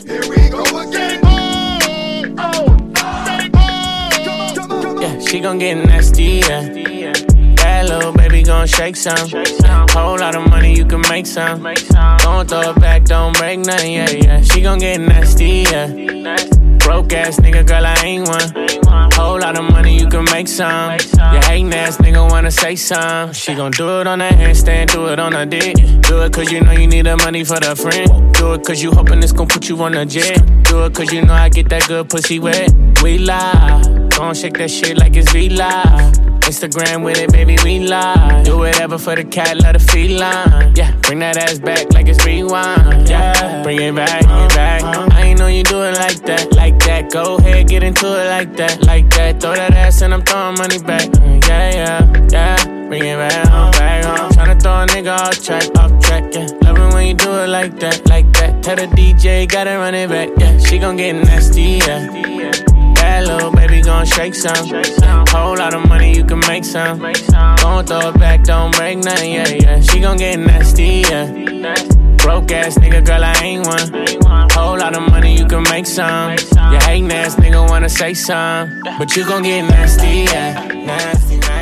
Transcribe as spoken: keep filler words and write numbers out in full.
Here we go again. Oh, oh, yeah, she gon' get nasty, yeah. That little baby gon' shake some. Whole lot of money, you can make some. Don't throw it back, don't break nothing, yeah, yeah. She gon' get nasty, yeah. Broke ass nigga, girl, I ain't one. Whole lot of money, you can make some. You hatin' ass nigga wanna say some. She gon' do it on her handstand, do it on her dick. Do it cause you know you need the money for the friend. Do it cause you hoping it's gon' put you on a jet. Do it cause you know I get that good pussy wet. We lie, gon' shake that shit like it's V-Live. Instagram with it, baby, we lie. Do whatever for the cat, let her feline. Yeah, bring that ass back like it's rewind. Yeah, bring it back, bring it back. I ain't know you do it like that, like that. Go ahead, get into it like that, like that. Throw that ass and I'm throwing money back. Yeah, yeah, yeah. Bring it back, home, back home. Tryna throw a nigga off track, off track, yeah. Love it when you do it like that, like that. Tell the D J, gotta run it back, yeah. She gon' get nasty, yeah. That little baby gon' shake some. Whole lot of money, you can make some. Don't throw it back, don't break nothing, yeah, yeah. She gon' get nasty, yeah. Broke ass nigga, girl, I ain't one. Whole lot of money, you can make some. You hatin' ass nigga wanna say some. But you gon' get nasty, yeah. Nasty, nasty.